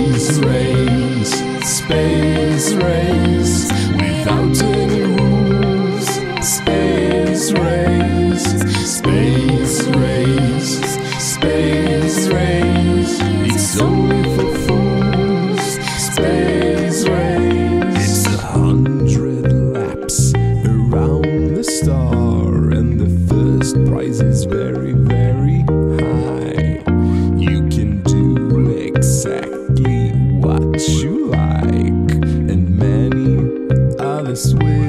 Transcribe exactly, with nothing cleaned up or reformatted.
Space race, space race, without any rules. Space race, space race, space race, it's only for fools. Space race. It's a hundred laps around the star, and the first prize is very, very high. You can do exactly what you like, and many others will.